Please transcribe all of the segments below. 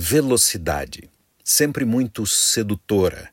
Velocidade, sempre muito sedutora,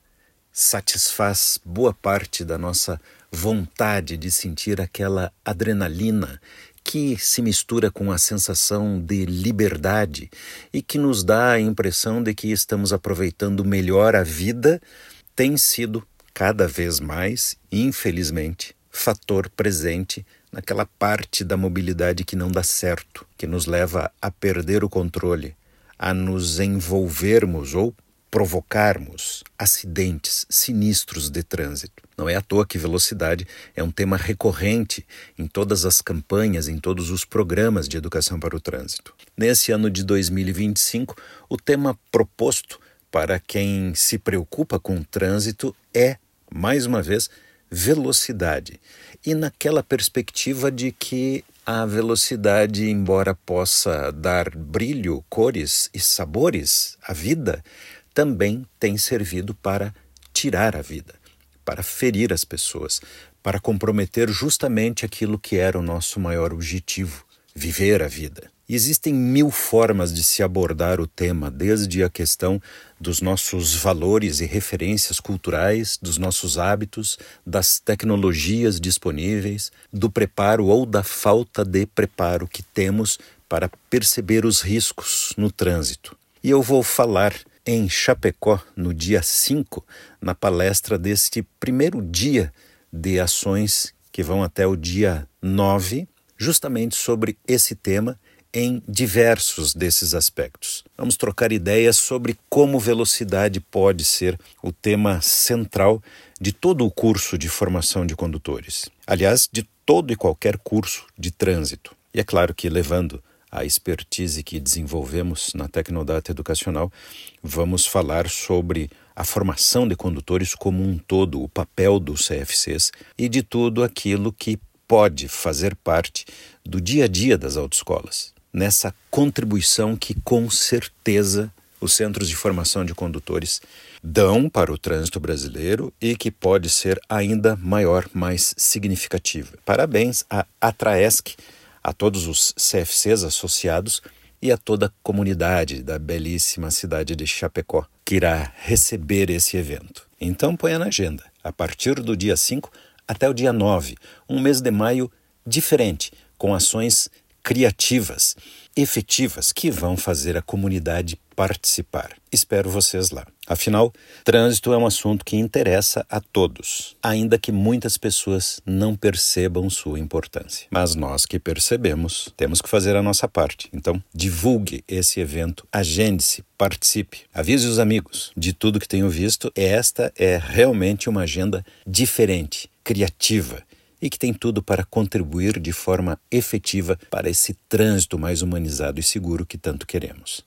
satisfaz boa parte da nossa vontade de sentir aquela adrenalina que se mistura com a sensação de liberdade e que nos dá a impressão de que estamos aproveitando melhor a vida, tem sido cada vez mais, infelizmente, fator presente naquela parte da mobilidade que não dá certo, que nos leva a perder o controle, a nos envolvermos ou provocarmos acidentes sinistros de trânsito. Não é à toa que velocidade é um tema recorrente em todas as campanhas, em todos os programas de educação para o trânsito. Nesse ano de 2025, o tema proposto para quem se preocupa com o trânsito é, mais uma vez, velocidade. E naquela perspectiva de que a velocidade, embora possa dar brilho, cores e sabores à vida, também tem servido para tirar a vida, para ferir as pessoas, para comprometer justamente aquilo que era o nosso maior objetivo, viver a vida. E existem 1000 formas de se abordar o tema, desde a questão dos nossos valores e referências culturais, dos nossos hábitos, das tecnologias disponíveis, do preparo ou da falta de preparo que temos para perceber os riscos no trânsito. E eu vou falar em Chapecó, no dia 5, na palestra deste primeiro dia de ações que vão até o dia 9, justamente sobre esse tema, em diversos desses aspectos. Vamos trocar ideias sobre como velocidade pode ser o tema central de todo o curso de formação de condutores. Aliás, de todo e qualquer curso de trânsito. E é claro que, levando a expertise que desenvolvemos na Tecnodata Educacional, vamos falar sobre a formação de condutores como um todo, o papel dos CFCs e de tudo aquilo que pode fazer parte do dia a dia das autoescolas, nessa contribuição que com certeza os centros de formação de condutores dão para o trânsito brasileiro e que pode ser ainda maior, mais significativa. Parabéns à Atraesc, a todos os CFCs associados e a toda a comunidade da belíssima cidade de Chapecó, que irá receber esse evento. Então ponha na agenda, a partir do dia 5 até o dia 9, um mês de maio diferente, com ações criativas, efetivas, que vão fazer a comunidade participar. Espero vocês lá. Afinal, trânsito é um assunto que interessa a todos, ainda que muitas pessoas não percebam sua importância. Mas nós que percebemos, temos que fazer a nossa parte. Então, divulgue esse evento, agende-se, participe, avise os amigos de tudo que tenho visto. Esta é realmente uma agenda diferente, criativa, e que tem tudo para contribuir de forma efetiva para esse trânsito mais humanizado e seguro que tanto queremos.